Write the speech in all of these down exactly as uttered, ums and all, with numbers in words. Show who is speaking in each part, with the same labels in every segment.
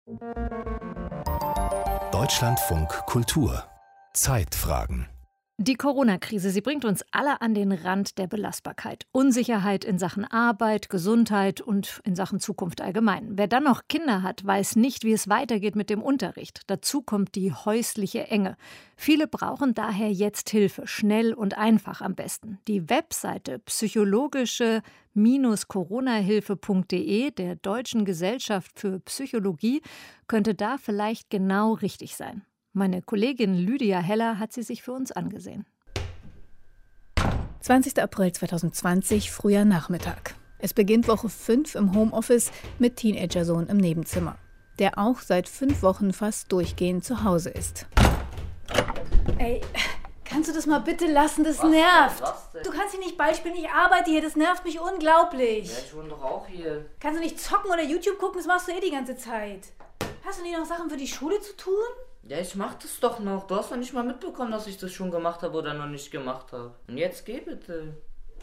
Speaker 1: Deutschlandfunk Kultur. Zeitfragen.
Speaker 2: Die Corona-Krise, sie bringt uns alle an den Rand der Belastbarkeit. Unsicherheit in Sachen Arbeit, Gesundheit und in Sachen Zukunft allgemein. Wer dann noch Kinder hat, weiß nicht, wie es weitergeht mit dem Unterricht. Dazu kommt die häusliche Enge. Viele brauchen daher jetzt Hilfe, schnell und einfach am besten. Die Webseite psychologische Corona Hilfe punkt de der Deutschen Gesellschaft für Psychologie könnte da vielleicht genau richtig sein. Meine Kollegin Lydia Heller hat sie sich für uns angesehen.
Speaker 3: zwanzigster April zweitausendzwanzig, früher Nachmittag. Es beginnt Woche fünf im Homeoffice mit Teenagersohn im Nebenzimmer, der auch seit fünf Wochen fast durchgehend zu Hause ist.
Speaker 4: Ey, kannst du das mal bitte lassen? Das was nervt. Denn, was denn? Du kannst hier nicht Ball spielen, ich arbeite hier, das nervt mich unglaublich.
Speaker 5: Ja, ich wohne doch auch hier.
Speaker 4: Kannst du nicht zocken oder YouTube gucken, das machst du eh die ganze Zeit. Hast du nicht noch Sachen für die Schule zu tun?
Speaker 5: Ja, ich mach das doch noch. Du hast doch nicht mal mitbekommen, dass ich das schon gemacht habe oder noch nicht gemacht habe. Und jetzt geh bitte.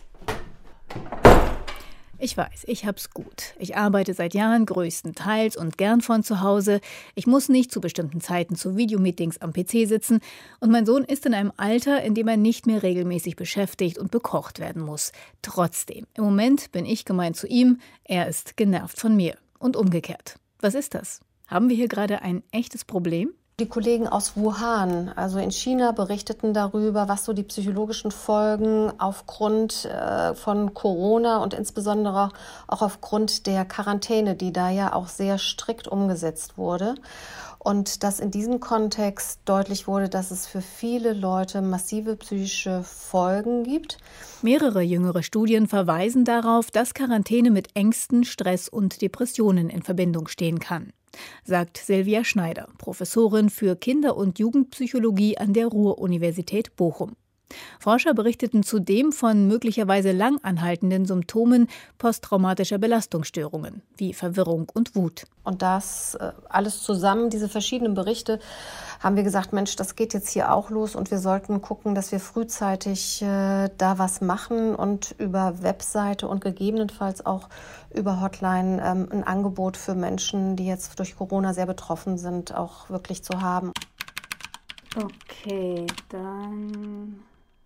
Speaker 3: Ich weiß, ich hab's gut. Ich arbeite seit Jahren größtenteils und gern von zu Hause. Ich muss nicht zu bestimmten Zeiten zu Videomeetings am P C sitzen. Und mein Sohn ist in einem Alter, in dem er nicht mehr regelmäßig beschäftigt und bekocht werden muss. Trotzdem, im Moment bin ich gemein zu ihm, er ist genervt von mir. Und umgekehrt. Was ist das? Haben wir hier gerade ein echtes Problem?
Speaker 6: Die Kollegen aus Wuhan, also in China, berichteten darüber, was so die psychologischen Folgen aufgrund äh, von Corona und insbesondere auch aufgrund der Quarantäne, die da ja auch sehr strikt umgesetzt wurde. Und dass in diesem Kontext deutlich wurde, dass es für viele Leute massive psychische Folgen gibt.
Speaker 3: Mehrere jüngere Studien verweisen darauf, dass Quarantäne mit Ängsten, Stress und Depressionen in Verbindung stehen kann, sagt Silvia Schneider, Professorin für Kinder- und Jugendpsychologie an der Ruhr-Universität Bochum. Forscher berichteten zudem von möglicherweise lang anhaltenden Symptomen posttraumatischer Belastungsstörungen wie Verwirrung und Wut.
Speaker 6: Und das äh, alles zusammen, diese verschiedenen Berichte, haben wir gesagt, Mensch, das geht jetzt hier auch los und wir sollten gucken, dass wir frühzeitig äh, da was machen und über Webseite und gegebenenfalls auch über Hotline ähm, ein Angebot für Menschen, die jetzt durch Corona sehr betroffen sind, auch wirklich zu haben.
Speaker 4: Okay, dann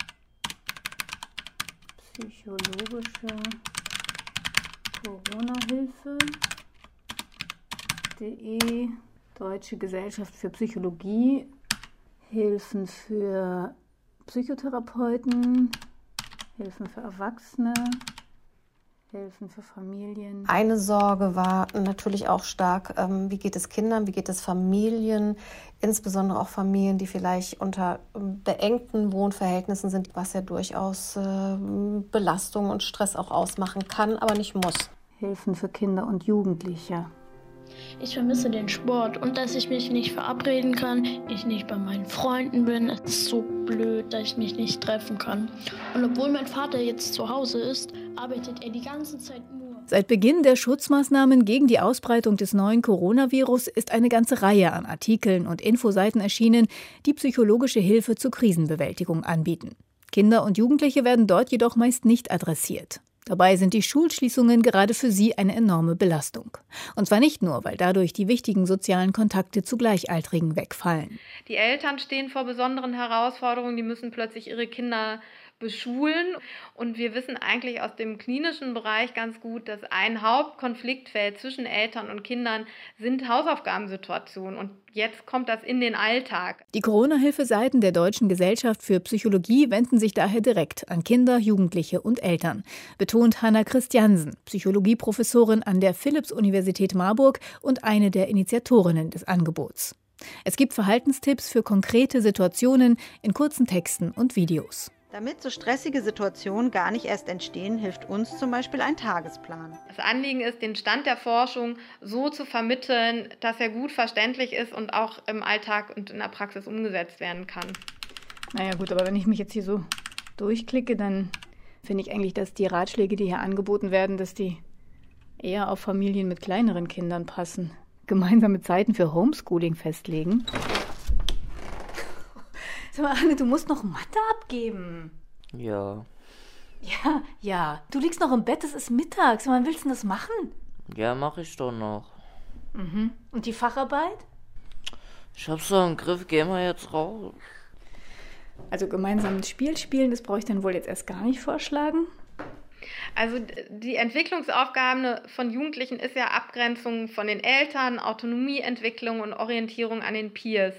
Speaker 4: psychologische Corona-Hilfe punkt de, Deutsche Gesellschaft für Psychologie, Hilfen für Psychotherapeuten, Hilfen für Erwachsene, Hilfen für Familien.
Speaker 6: Eine Sorge war natürlich auch stark, ähm, wie geht es Kindern, wie geht es Familien, insbesondere auch Familien, die vielleicht unter beengten Wohnverhältnissen sind, was ja durchaus äh, Belastung und Stress auch ausmachen kann, aber nicht muss.
Speaker 4: Hilfen für Kinder und Jugendliche.
Speaker 7: Ich vermisse den Sport und dass ich mich nicht verabreden kann, ich nicht bei meinen Freunden bin. Es ist so blöd, dass ich mich nicht treffen kann. Und obwohl mein Vater jetzt zu Hause ist, arbeitet er die ganze Zeit nur.
Speaker 3: Seit Beginn der Schutzmaßnahmen gegen die Ausbreitung des neuen Coronavirus ist eine ganze Reihe an Artikeln und Infoseiten erschienen, die psychologische Hilfe zur Krisenbewältigung anbieten. Kinder und Jugendliche werden dort jedoch meist nicht adressiert. Dabei sind die Schulschließungen gerade für sie eine enorme Belastung. Und zwar nicht nur, weil dadurch die wichtigen sozialen Kontakte zu Gleichaltrigen wegfallen.
Speaker 8: Die Eltern stehen vor besonderen Herausforderungen, die müssen plötzlich ihre Kinder beschulen. Und wir wissen eigentlich aus dem klinischen Bereich ganz gut, dass ein Hauptkonfliktfeld zwischen Eltern und Kindern sind Hausaufgabensituationen. Und jetzt kommt das in den Alltag.
Speaker 3: Die Corona-Hilfe-Seiten der Deutschen Gesellschaft für Psychologie wenden sich daher direkt an Kinder, Jugendliche und Eltern, betont Hanna Christiansen, Psychologieprofessorin an der Philipps-Universität Marburg und eine der Initiatorinnen des Angebots. Es gibt Verhaltenstipps für konkrete Situationen in kurzen Texten und Videos.
Speaker 9: Damit so stressige Situationen gar nicht erst entstehen, hilft uns zum Beispiel ein Tagesplan.
Speaker 8: Das Anliegen ist, den Stand der Forschung so zu vermitteln, dass er gut verständlich ist und auch im Alltag und in der Praxis umgesetzt werden kann.
Speaker 4: Naja gut, aber wenn ich mich jetzt hier so durchklicke, dann finde ich eigentlich, dass die Ratschläge, die hier angeboten werden, dass die eher auf Familien mit kleineren Kindern passen. Gemeinsame Zeiten für Homeschooling festlegen. Sag mal, Anne, du musst noch Mathe abgeben.
Speaker 5: Ja.
Speaker 4: Ja, ja. Du liegst noch im Bett, es ist mittags. Wann willst du denn das machen?
Speaker 5: Ja, mach ich doch noch.
Speaker 4: Mhm. Und die Facharbeit?
Speaker 5: Ich hab's so im Griff, gehen wir jetzt raus.
Speaker 4: Also gemeinsam ein Spiel spielen, das brauche ich dann wohl jetzt erst gar nicht vorschlagen.
Speaker 8: Also die Entwicklungsaufgabe von Jugendlichen ist ja Abgrenzung von den Eltern, Autonomieentwicklung und Orientierung an den Peers.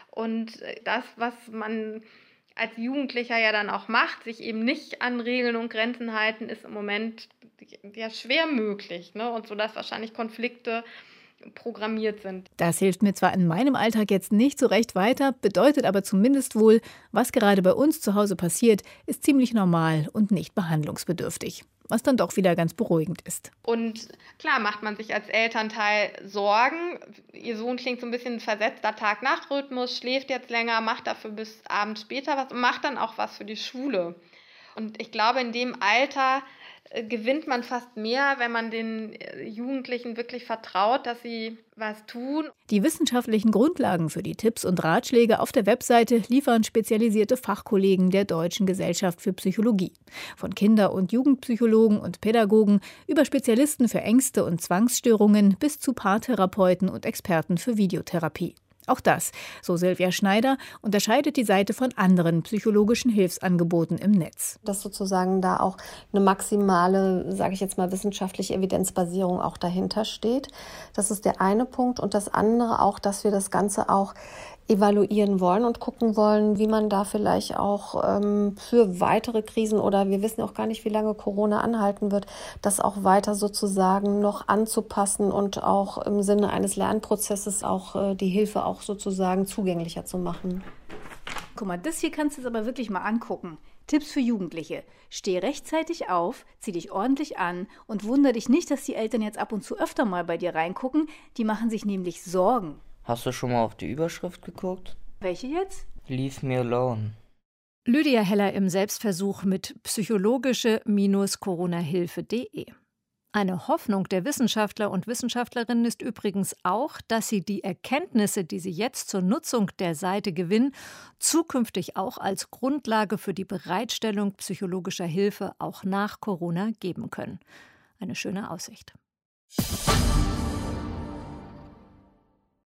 Speaker 8: Und das, was man als Jugendlicher ja dann auch macht, sich eben nicht an Regeln und Grenzen halten, ist im Moment ja schwer möglich, ne? Und so, dass wahrscheinlich Konflikte programmiert sind.
Speaker 3: Das hilft mir zwar in meinem Alltag jetzt nicht so recht weiter, bedeutet aber zumindest wohl, was gerade bei uns zu Hause passiert, ist ziemlich normal und nicht behandlungsbedürftig. Was dann doch wieder ganz beruhigend ist.
Speaker 8: Und klar macht man sich als Elternteil Sorgen. Ihr Sohn klingt so ein bisschen versetzter Tag-Nacht-Rhythmus, schläft jetzt länger, macht dafür bis abends später was und macht dann auch was für die Schule. Und ich glaube, in dem Alter gewinnt man fast mehr, wenn man den Jugendlichen wirklich vertraut, dass sie was tun.
Speaker 3: Die wissenschaftlichen Grundlagen für die Tipps und Ratschläge auf der Webseite liefern spezialisierte Fachkollegen der Deutschen Gesellschaft für Psychologie. Von Kinder- und Jugendpsychologen und Pädagogen über Spezialisten für Ängste und Zwangsstörungen bis zu Paartherapeuten und Experten für Videotherapie. Auch das, so Silvia Schneider, unterscheidet die Seite von anderen psychologischen Hilfsangeboten im Netz.
Speaker 6: Dass sozusagen da auch eine maximale, sage ich jetzt mal, wissenschaftliche Evidenzbasierung auch dahinter steht. Das ist der eine Punkt. Und das andere auch, dass wir das Ganze auch evaluieren wollen und gucken wollen, wie man da vielleicht auch ähm, für weitere Krisen oder wir wissen auch gar nicht, wie lange Corona anhalten wird, das auch weiter sozusagen noch anzupassen und auch im Sinne eines Lernprozesses auch äh, die Hilfe auch sozusagen zugänglicher zu machen.
Speaker 4: Guck mal, das hier kannst du jetzt aber wirklich mal angucken. Tipps für Jugendliche. Steh rechtzeitig auf, zieh dich ordentlich an und wundere dich nicht, dass die Eltern jetzt ab und zu öfter mal bei dir reingucken. Die machen sich nämlich Sorgen.
Speaker 5: Hast du schon mal auf die Überschrift geguckt?
Speaker 4: Welche jetzt?
Speaker 5: Leave me alone.
Speaker 2: Lydia Heller im Selbstversuch mit psychologische Corona Hilfe punkt de. Eine Hoffnung der Wissenschaftler und Wissenschaftlerinnen ist übrigens auch, dass sie die Erkenntnisse, die sie jetzt zur Nutzung der Seite gewinnen, zukünftig auch als Grundlage für die Bereitstellung psychologischer Hilfe auch nach Corona geben können. Eine schöne Aussicht.